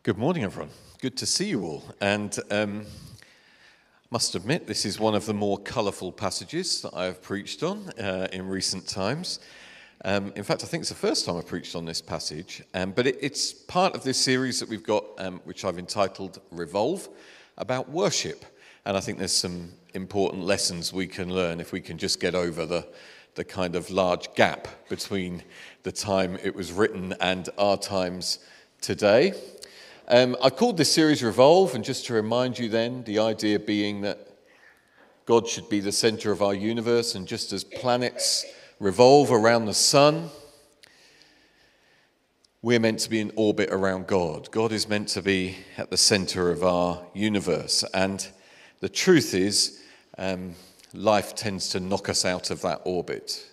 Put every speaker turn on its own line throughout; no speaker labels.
Good morning, everyone. Good to see you all. And must admit, this is one of the more colourful passages that I have preached on in recent times. In fact, I think it's the first time I've preached on this passage. But it's part of this series that we've got, which I've entitled Revolve, about worship. And I think there's some important lessons we can learn if we can just get over the kind of large gap between the time it was written and our times today. I called this series Revolve, and just to remind you then, the idea being that God should be the center of our universe, and just as planets revolve around the sun, we're meant to be in orbit around God. God is meant to be at the center of our universe, and the truth is, life tends to knock us out of that orbit.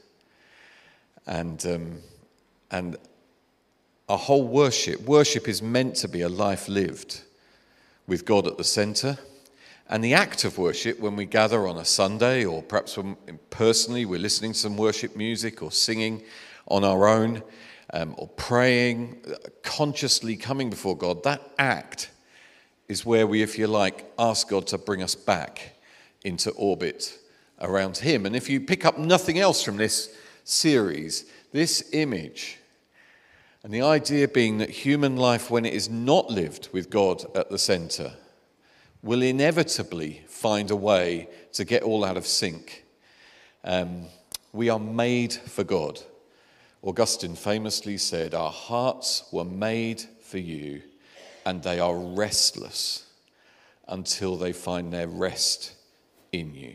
And our whole worship is meant to be a life lived with God at the center. And the act of worship, when we gather on a Sunday, or perhaps when personally we're listening to some worship music or singing on our own, or praying, consciously coming before God, that act is where we, if you like, ask God to bring us back into orbit around Him. And if you pick up nothing else from this series, this image, and the idea being that human life, when it is not lived with God at the center, will inevitably find a way to get all out of sync. We are made for God. Augustine famously said, "Our hearts were made for you, and they are restless until they find their rest in you."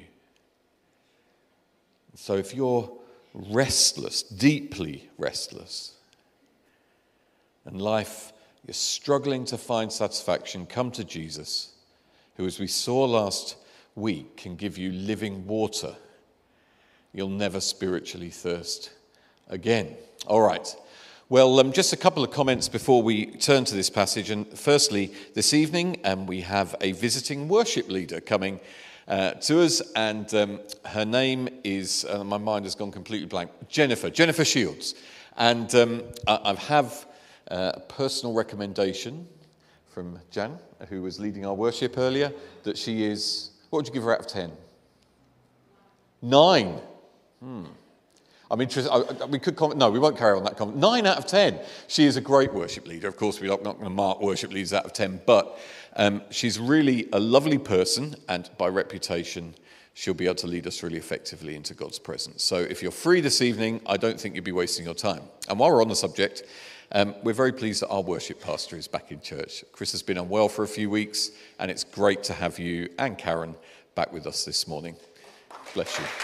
So if you're restless, deeply restless, and life, you're struggling to find satisfaction, come to Jesus, who, as we saw last week, can give you living water. You'll never spiritually thirst again. All right. Well, just a couple of comments before we turn to this passage. And firstly, this evening, we have a visiting worship leader coming to us, and her name is, my mind has gone completely blank, Jennifer Shields. And I have a personal recommendation from Jan, who was leading our worship earlier, that she is, what would you give her out of 10? 9. I'm interested. We could comment. No, we won't carry on that comment. 9 out of 10. She is a great worship leader. Of course, we're not going to mark worship leaders out of 10, but she's really a lovely person, and by reputation, she'll be able to lead us really effectively into God's presence. So if you're free this evening, I don't think you'll be wasting your time. And while we're on the subject, we're very pleased that our worship pastor is back in church. Chris has been unwell for a few weeks, and it's great to have you and Karen back with us this morning. Bless you.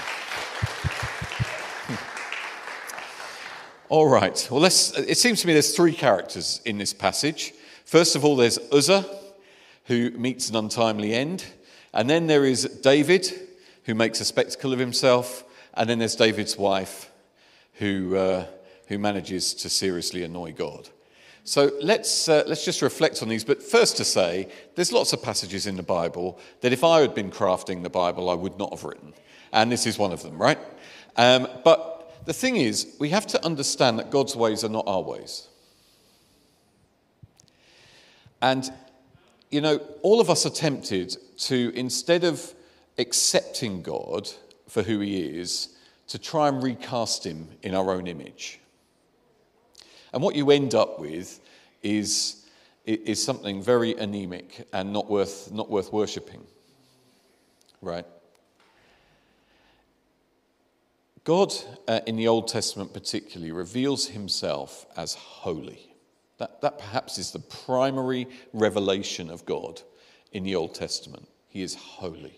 All right. Well, it seems to me there's 3 characters in this passage. First of all, there's Uzzah, who meets an untimely end. And then there is David, who makes a spectacle of himself. And then there's David's wife, who manages to seriously annoy God. So let's just reflect on these. But first to say, there's lots of passages in the Bible that if I had been crafting the Bible, I would not have written. And this is one of them, right? But the thing is, we have to understand that God's ways are not our ways. And, you know, all of us are tempted to, instead of accepting God for who He is, to try and recast Him in our own image. And what you end up with is something very anemic and not worth worshipping, right? God, in the Old Testament particularly, reveals Himself as holy. That perhaps is the primary revelation of God in the Old Testament. He is holy.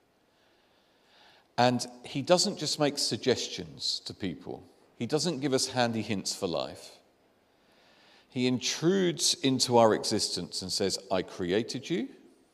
And He doesn't just make suggestions to people. He doesn't give us handy hints for life. He intrudes into our existence and says, "I created you,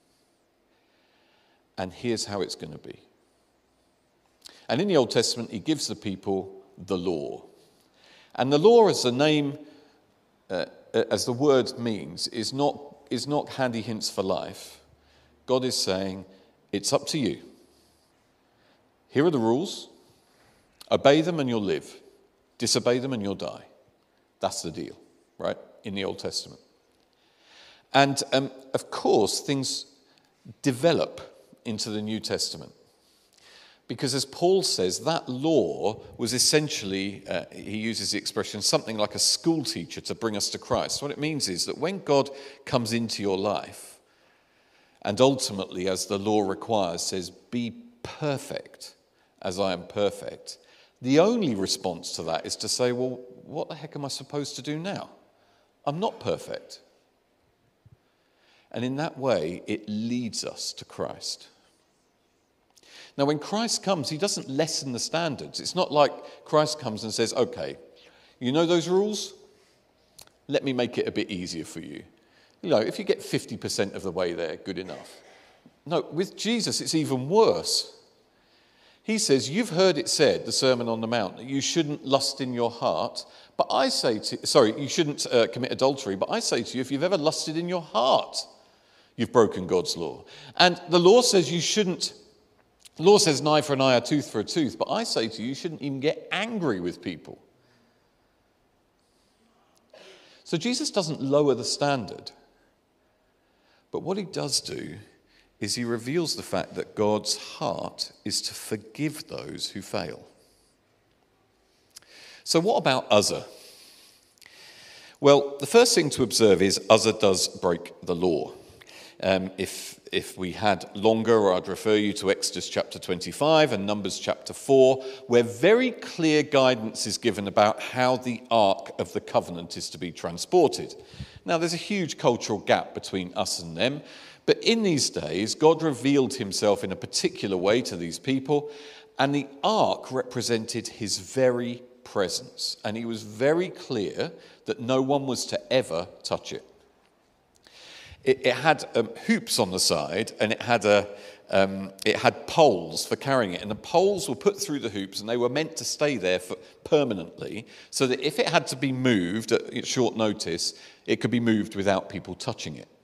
and here's how it's going to be." And in the Old Testament, He gives the people the law. And the law, as the name, as the word means, is not handy hints for life. God is saying, it's up to you. Here are the rules. Obey them and you'll live. Disobey them and you'll die. That's the deal, right? In the Old Testament. And of course, things develop into the New Testament. Because as Paul says, that law was essentially, he uses the expression, something like a school teacher to bring us to Christ. What it means is that when God comes into your life, and ultimately, as the law requires, says, be perfect as I am perfect, the only response to that is to say, well, what the heck am I supposed to do now? I'm not perfect. And in that way, it leads us to Christ. Now, when Christ comes, he doesn't lessen the standards. It's not like Christ comes and says, okay, you know those rules? Let me make it a bit easier for you. You know, if you get 50% of the way there, good enough. No, with Jesus, it's even worse. He says, you've heard it said, the Sermon on the Mount, that you shouldn't lust in your heart, but I say to you shouldn't commit adultery, but I say to you, if you've ever lusted in your heart, you've broken God's law. And the law says you shouldn't. The law says an eye for an eye, a tooth for a tooth, but I say to you, you shouldn't even get angry with people. So Jesus doesn't lower the standard. But what he does do is he reveals the fact that God's heart is to forgive those who fail. So what about Uzzah? Well, the first thing to observe is Uzzah does break the law. If we had longer, I'd refer you to Exodus chapter 25 and Numbers chapter 4, where very clear guidance is given about how the Ark of the Covenant is to be transported. Now, there's a huge cultural gap between us and them, but in these days, God revealed himself in a particular way to these people, and the Ark represented his very presence, and he was very clear that no one was to ever touch it. It had hoops on the side, and it had poles for carrying it. And the poles were put through the hoops, and they were meant to stay there permanently, so that if it had to be moved at short notice, it could be moved without people touching it.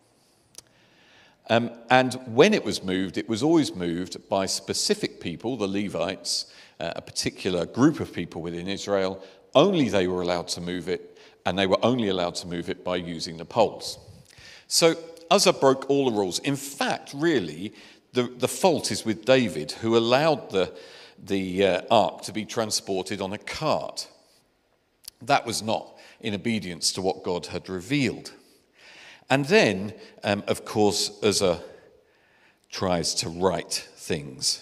And when it was always moved by specific people, the Levites, a particular group of people within Israel. Only they were allowed to move it, and they were only allowed to move it by using the poles. So Uzzah broke all the rules. In fact, really, the fault is with David, who allowed the ark to be transported on a cart. That was not in obedience to what God had revealed. And then, of course, Uzzah tries to right things.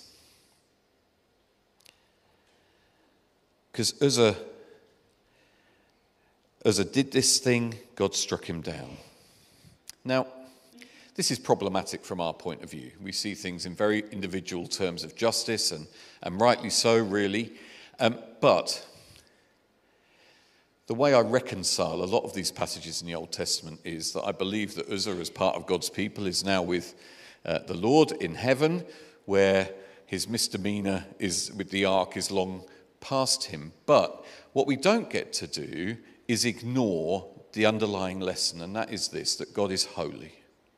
Because Uzzah did this thing, God struck him down. Now, this is problematic from our point of view. We see things in very individual terms of justice, and rightly so, really. But the way I reconcile a lot of these passages in the Old Testament is that I believe that Uzzah, as part of God's people, is now with the Lord in heaven, where his misdemeanor is with the ark is long past him. But what we don't get to do is ignore the underlying lesson, and that is this, that God is holy.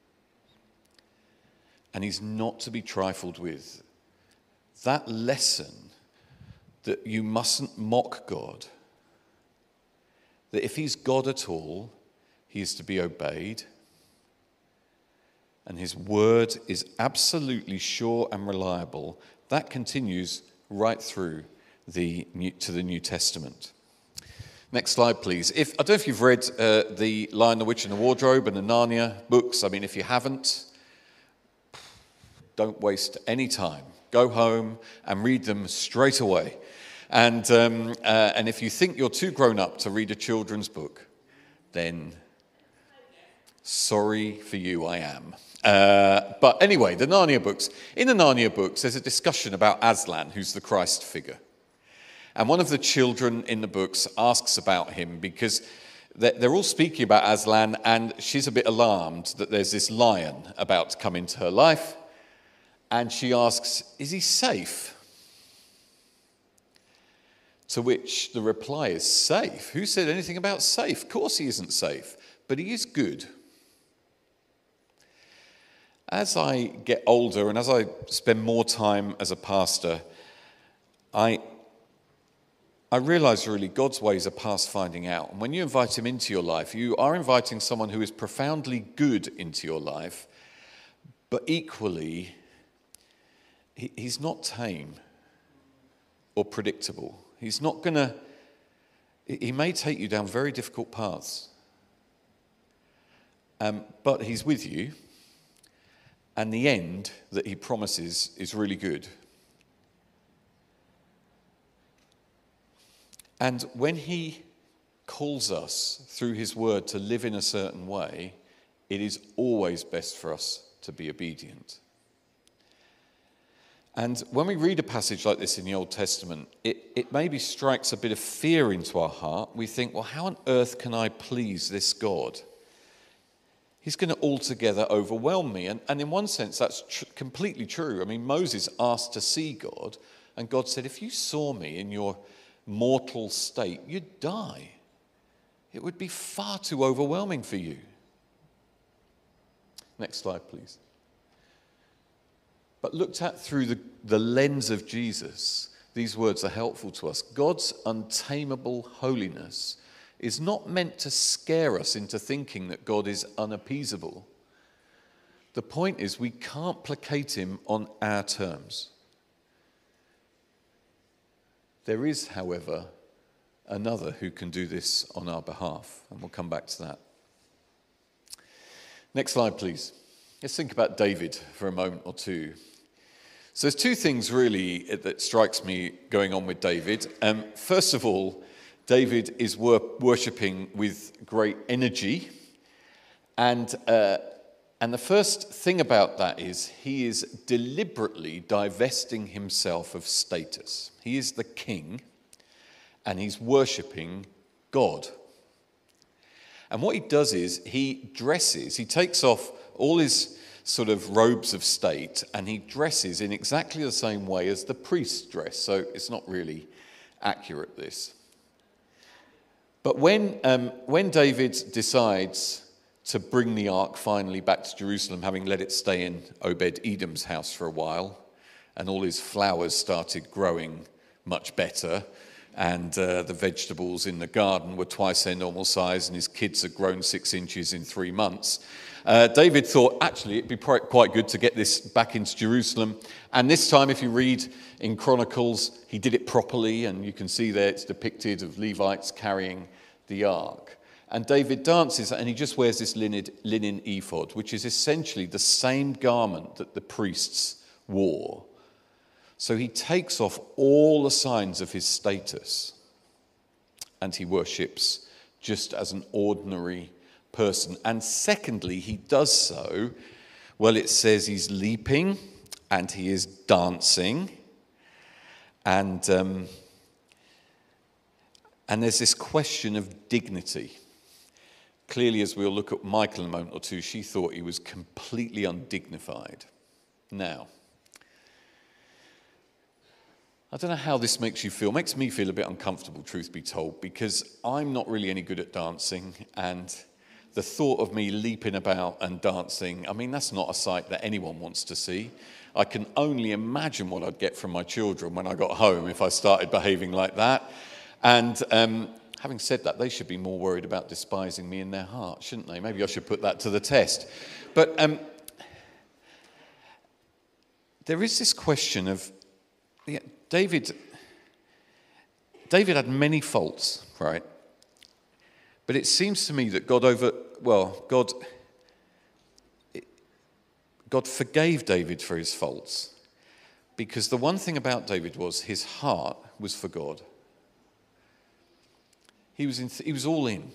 And he's not to be trifled with. That lesson that you mustn't mock God, that if he's God at all, he is to be obeyed, and his word is absolutely sure and reliable, that continues right through to the New Testament. Next slide, please. I don't know if you've read The Lion, the Witch and the Wardrobe and the Narnia books. I mean, if you haven't, don't waste any time. Go home and read them straight away. And if you think you're too grown up to read a children's book, then sorry for you, I am. But anyway, the Narnia books. In the Narnia books, there's a discussion about Aslan, who's the Christ figure. And one of the children in the books asks about him because they're all speaking about Aslan, and she's a bit alarmed that there's this lion about to come into her life. And she asks, is he safe? To which the reply is, safe? Who said anything about safe? Of course he isn't safe, but he is good. As I get older and as I spend more time as a pastor, I I realise really God's ways are past finding out. And when you invite him into your life, you are inviting someone who is profoundly good into your life, but equally, he's not tame or predictable. He's not going to, he may take you down very difficult paths. But he's with you, and the end that he promises is really good. And when he calls us through his word to live in a certain way, it is always best for us to be obedient. And when we read a passage like this in the Old Testament, it maybe strikes a bit of fear into our heart. We think, well, how on earth can I please this God? He's going to altogether overwhelm me. And in one sense, that's completely true. I mean, Moses asked to see God, and God said, if you saw me in your mortal state, you'd die. It would be far too overwhelming for you. Next slide, please. But looked at through the lens of Jesus, these words are helpful to us. God's untamable holiness is not meant to scare us into thinking that God is unappeasable. The point is we can't placate him on our terms. There is, however, another who can do this on our behalf, and we'll come back to that. Next slide, please. Let's think about David for a moment or two. So there's two things really that strikes me going on with David. First of all, David is worshipping with great energy, and the first thing about that is he is deliberately divesting himself of status. He is the king, and he's worshipping God. And what he does is he takes off all his sort of robes of state, and he dresses in exactly the same way as the priests dress. So it's not really accurate, this. But when David decides to bring the ark finally back to Jerusalem, having let it stay in Obed-Edom's house for a while, and all his flowers started growing much better, and the vegetables in the garden were twice their normal size, and his kids had grown 6 inches in 3 months, David thought, actually, it'd be quite good to get this back into Jerusalem. And this time, if you read in Chronicles, he did it properly, and you can see there it's depicted of Levites carrying the ark. And David dances, and he just wears this linen ephod, which is essentially the same garment that the priests wore. So he takes off all the signs of his status, and he worships just as an ordinary person. And secondly, he does so, well, it says he's leaping and he is dancing, and there's this question of dignity. Clearly, as we'll look at Michael in a moment or two, she thought he was completely undignified. Now, I don't know how this makes you feel. It makes me feel a bit uncomfortable, truth be told, because I'm not really any good at dancing, and the thought of me leaping about and dancing, I mean, that's not a sight that anyone wants to see. I can only imagine what I'd get from my children when I got home if I started behaving like that. And having said that, they should be more worried about despising me in their heart, shouldn't they? Maybe I should put that to the test. But there is this question of, David had many faults, right? But it seems to me that God forgave David for his faults, because the one thing about David was his heart was for God. He was all in.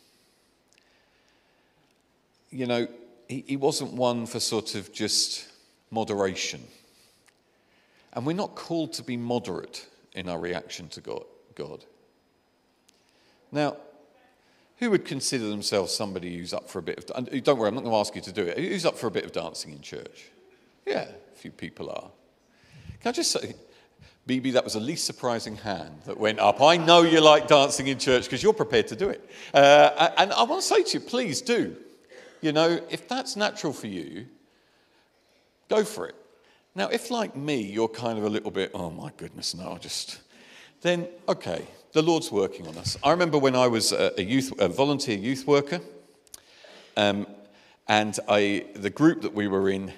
You know, he wasn't one for sort of just moderation. And we're not called to be moderate in our reaction to God. Now, who would consider themselves somebody who's up for a bit of... Don't worry, I'm not going to ask you to do it. Who's up for a bit of dancing in church? Yeah, a few people are. Can I just say, Bibi, that was the least surprising hand that went up. I know you like dancing in church because you're prepared to do it. And I want to say to you, please do. You know, if that's natural for you, go for it. Now, if like me, you're kind of a little bit, oh my goodness, no, then, okay. The Lord's working on us. I remember when I was a volunteer youth worker, and the group that we were in,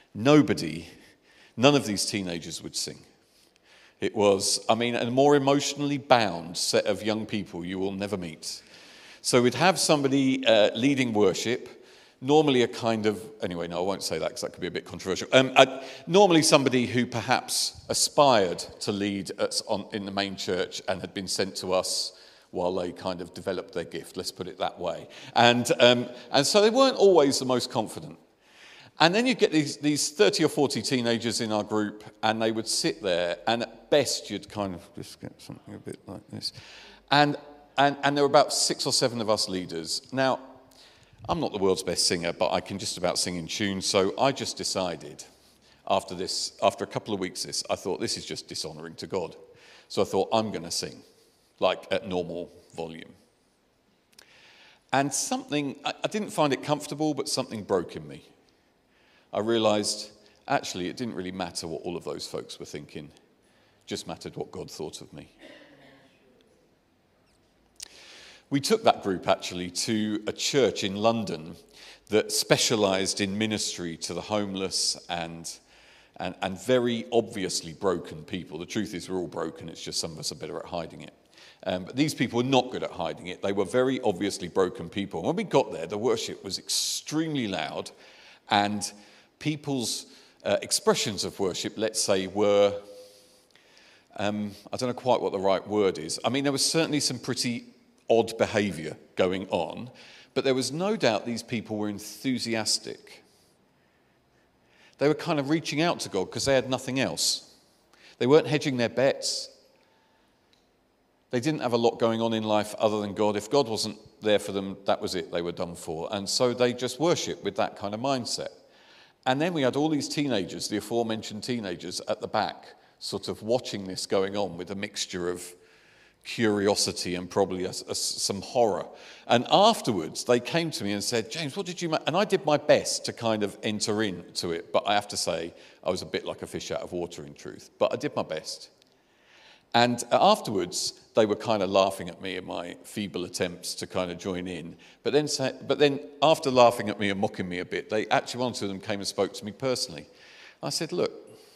none of these teenagers would sing. It was, a more emotionally bound set of young people you will never meet. So we'd have somebody leading worship, normally I won't say that because that could be a bit controversial. Normally somebody who perhaps aspired to lead in the main church and had been sent to us while they kind of developed their gift, let's put it that way. And so they weren't always the most confident. And then you get these 30 or 40 teenagers in our group, and they would sit there, and at best you'd kind of just get something a bit like this. And there were about 6 or 7 of us leaders. Now, I'm not the world's best singer, but I can just about sing in tune, so I just decided after a couple of weeks I thought this is just dishonouring to God. So I thought I'm going to sing, like at normal volume. And I didn't find it comfortable, but something broke in me. I realised, actually, it didn't really matter what all of those folks were thinking. It just mattered what God thought of me. We took that group, actually, to a church in London that specialised in ministry to the homeless and very obviously broken people. The truth is we're all broken, it's just some of us are better at hiding it. But these people were not good at hiding it. They were very obviously broken people. And when we got there, the worship was extremely loud, and people's expressions of worship, let's say, were, I don't know quite what the right word is. There was certainly some pretty odd behaviour going on, but there was no doubt these people were enthusiastic. They were kind of reaching out to God because they had nothing else. They weren't hedging their bets. They didn't have a lot going on in life other than God. If God wasn't there for them, that was it. They were done for. And so they just worshipped with that kind of mindset. And then we had all these teenagers, the aforementioned teenagers, at the back, sort of watching this going on with a mixture of curiosity and probably some horror. And afterwards, they came to me and said, James, what did you make? And I did my best to kind of enter into it, but I have to say, I was a bit like a fish out of water in truth. But I did my best. And afterwards, they were kind of laughing at me in my feeble attempts to kind of join in. But then after laughing at me and mocking me a bit, one of them came and spoke to me personally. I said, look,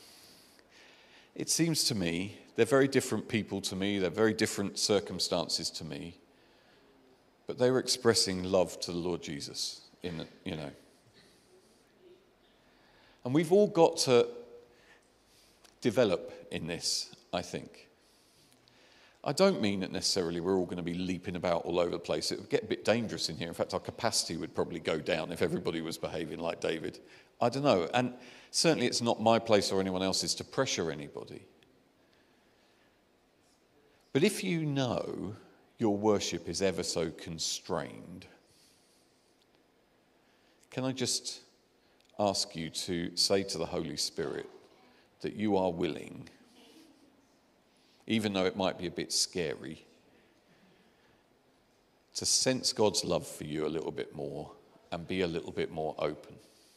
it seems to me they're very different people to me. They're very different circumstances to me. But they were expressing love to the Lord Jesus, And we've all got to develop in this, I think. I don't mean that necessarily we're all going to be leaping about all over the place. It would get a bit dangerous in here. In fact, our capacity would probably go down if everybody was behaving like David. I don't know. And certainly it's not my place or anyone else's to pressure anybody. But if you know your worship is ever so constrained, can I just ask you to say to the Holy Spirit that you are willing, even though it might be a bit scary, to sense God's love for you a little bit more and be a little bit more open.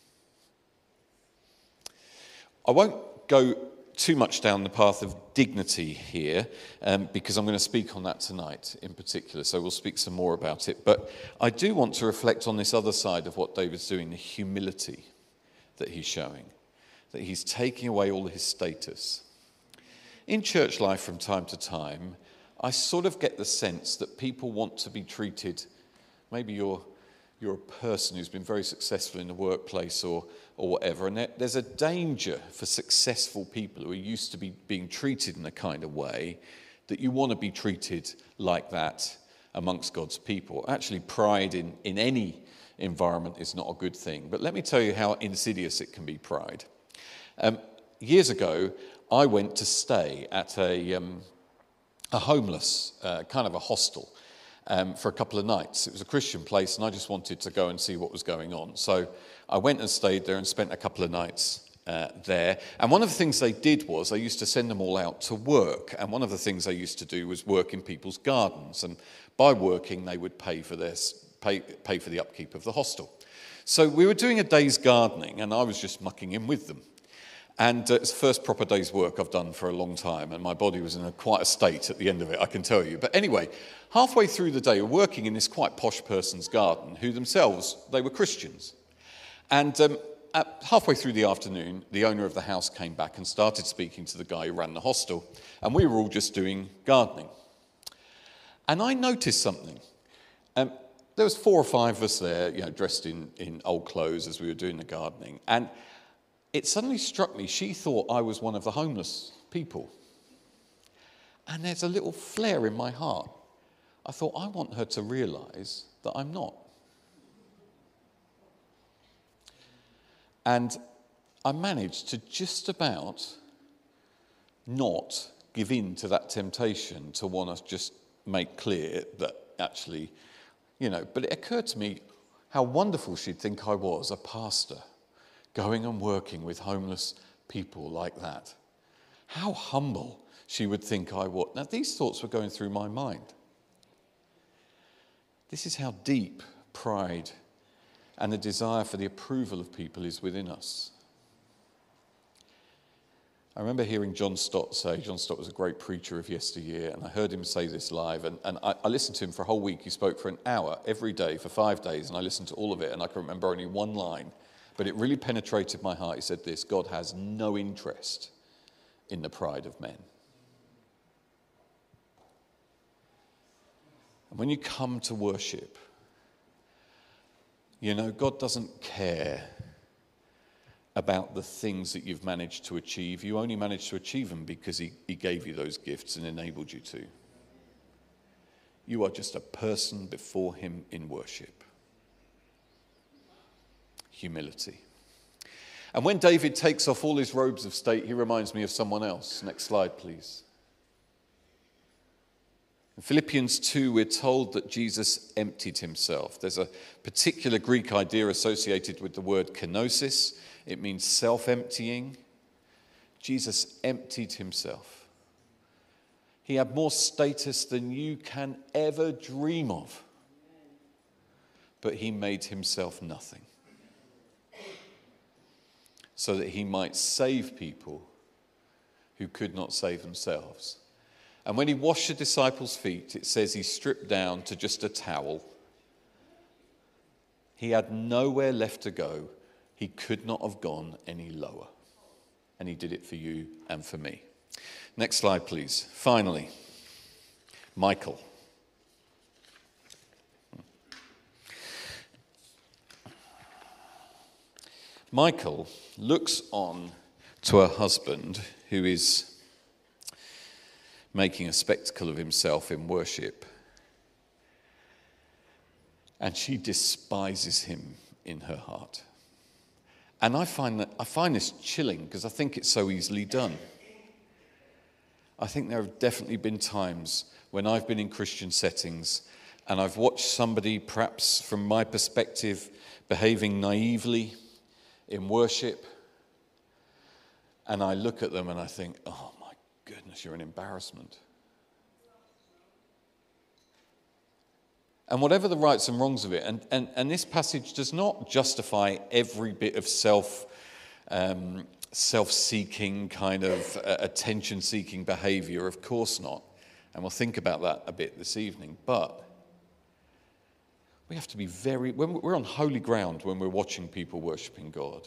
I won't go too much down the path of dignity here because I'm going to speak on that tonight in particular, so we'll speak some more about it. But I do want to reflect on this other side of what David's doing, the humility that he's showing, that he's taking away all his status. In church life from time to time, I sort of get the sense that people want to be treated, maybe you're a person who's been very successful in the workplace or whatever, and there's a danger for successful people who are used to be being treated in a kind of way that you want to be treated like that amongst God's people. Actually, pride in any environment is not a good thing, but let me tell you how insidious it can be, pride. Years ago, I went to stay at a homeless, kind of a hostel, for a couple of nights. It was a Christian place, and I just wanted to go and see what was going on. So I went and stayed there and spent a couple of nights there. And one of the things they did was they used to send them all out to work. And one of the things they used to do was work in people's gardens. And by working, they would pay for the upkeep of the hostel. So we were doing a day's gardening, and I was just mucking in with them. And it's the first proper day's work I've done for a long time, and my body was in quite a state at the end of it, I can tell you. But anyway, halfway through the day, we're working in this quite posh person's garden, who themselves, they were Christians. And halfway through the afternoon, the owner of the house came back and started speaking to the guy who ran the hostel, and we were all just doing gardening. And I noticed something. There was 4 or 5 of us there, dressed in old clothes as we were doing the gardening, and it suddenly struck me, she thought I was one of the homeless people. And there's a little flare in my heart. I thought, I want her to realise that I'm not. And I managed to just about not give in to that temptation to want to just make clear that actually, but it occurred to me how wonderful she'd think I was, a pastor, going and working with homeless people like that. How humble she would think I was. Now, these thoughts were going through my mind. This is how deep pride and the desire for the approval of people is within us. I remember hearing John Stott say, John Stott was a great preacher of yesteryear, and I heard him say this live, and I listened to him for a whole week. He spoke for an hour every day for 5 days, and I listened to all of it, and I can remember only one line. But it really penetrated my heart. He said this: God has no interest in the pride of men. And when you come to worship, God doesn't care about the things that you've managed to achieve. You only managed to achieve them because he gave you those gifts and enabled you to. You are just a person before him in worship. Humility. And when David takes off all his robes of state, he reminds me of someone else. Next slide, please. In Philippians 2, we're told that Jesus emptied himself. There's a particular Greek idea associated with the word kenosis. It means self-emptying. Jesus emptied himself. He had more status than you can ever dream of. But he made himself nothing, so that he might save people who could not save themselves. And when he washed the disciples' feet, it says he stripped down to just a towel. He had nowhere left to go. He could not have gone any lower. And he did it for you and for me. Next slide, please. Finally, Michal. Michal looks on to her husband, who is making a spectacle of himself in worship, and she despises him in her heart. And I find this chilling, because I think it's so easily done. I think there have definitely been times when I've been in Christian settings and I've watched somebody, perhaps from my perspective, behaving naively in worship, and I look at them and I think, oh my goodness, you're an embarrassment. And whatever the rights and wrongs of it, and this passage does not justify every bit of self-seeking kind of attention-seeking behavior, of course not. And we'll think about that a bit this evening. But we have to be we're on holy ground when we're watching people worshipping God.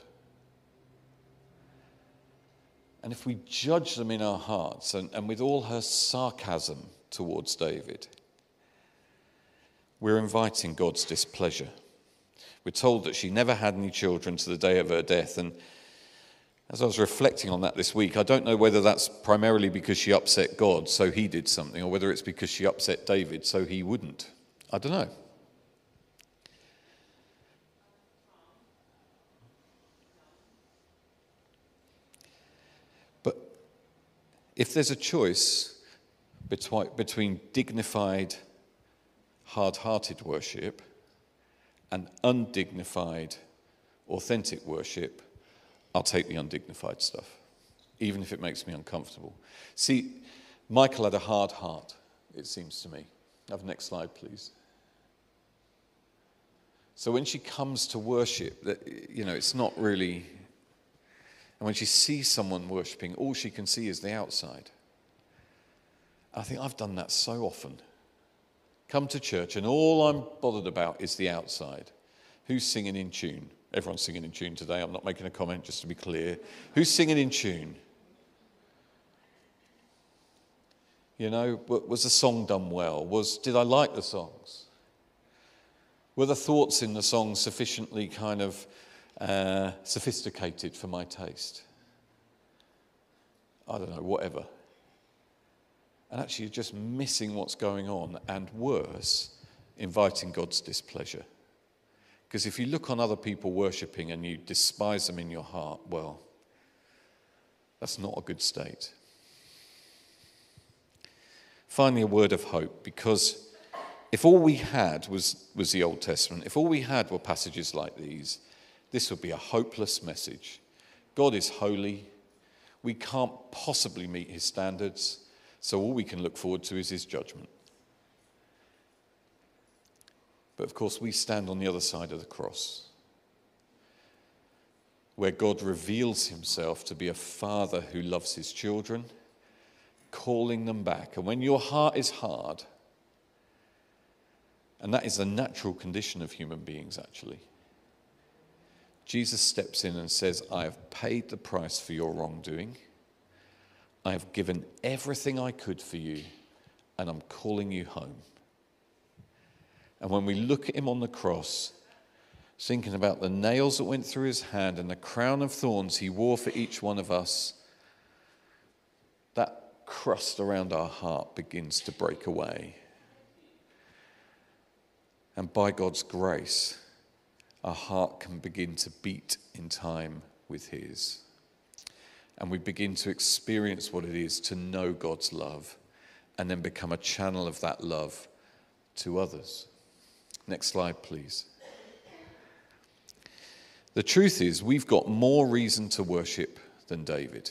And if we judge them in our hearts, and with all her sarcasm towards David, we're inviting God's displeasure. We're told that she never had any children to the day of her death. And as I was reflecting on that this week, I don't know whether that's primarily because she upset God, so he did something, or whether it's because she upset David, so he wouldn't. I don't know. But if there's a choice between dignified, hard-hearted worship and undignified, authentic worship, I'll take the undignified stuff, even if it makes me uncomfortable. See, Michal had a hard heart, it seems to me. Have the next slide, please. So when she comes to worship, it's not really... And when she sees someone worshipping, all she can see is the outside. I think I've done that so often. Come to church and all I'm bothered about is the outside. Who's singing in tune? Everyone's singing in tune today. I'm not making a comment, just to be clear. Who's singing in tune? You know, was the song done well? Did I like the songs? Were the thoughts in the song sufficiently kind of sophisticated for my taste? I don't know, whatever. And actually, you're just missing what's going on, and worse, inviting God's displeasure. Because if you look on other people worshipping and you despise them in your heart, well, that's not a good state. Finally, a word of hope, because if all we had was the Old Testament, if all we had were passages like these, this would be a hopeless message. God is holy. We can't possibly meet his standards, so all we can look forward to is his judgment. But of course, we stand on the other side of the cross, where God reveals himself to be a father who loves his children, calling them back. And when your heart is hard, and that is the natural condition of human beings, actually, Jesus steps in and says, I have paid the price for your wrongdoing. I have given everything I could for you, and I'm calling you home. And when we look at him on the cross, thinking about the nails that went through his hand and the crown of thorns he wore for each one of us, that crust around our heart begins to break away. And by God's grace, our heart can begin to beat in time with his. And we begin to experience what it is to know God's love and then become a channel of that love to others. Next slide, please. The truth is, we've got more reason to worship than David.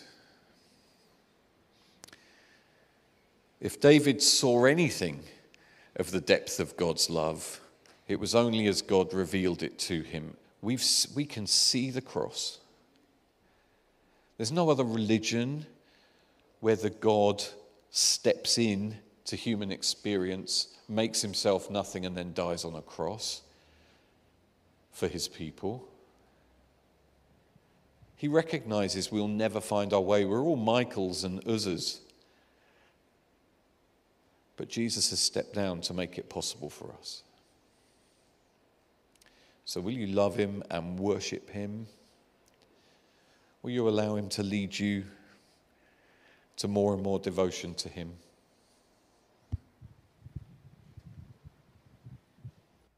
If David saw anything of the depth of God's love, it was only as God revealed it to him. We can see the cross. There's no other religion where the God steps in to human experience, makes himself nothing, and then dies on a cross for his people. He recognizes we'll never find our way. We're all Michaels and Uzzas. But Jesus has stepped down to make it possible for us. So will you love him and worship him? Will you allow him to lead you to more and more devotion to him?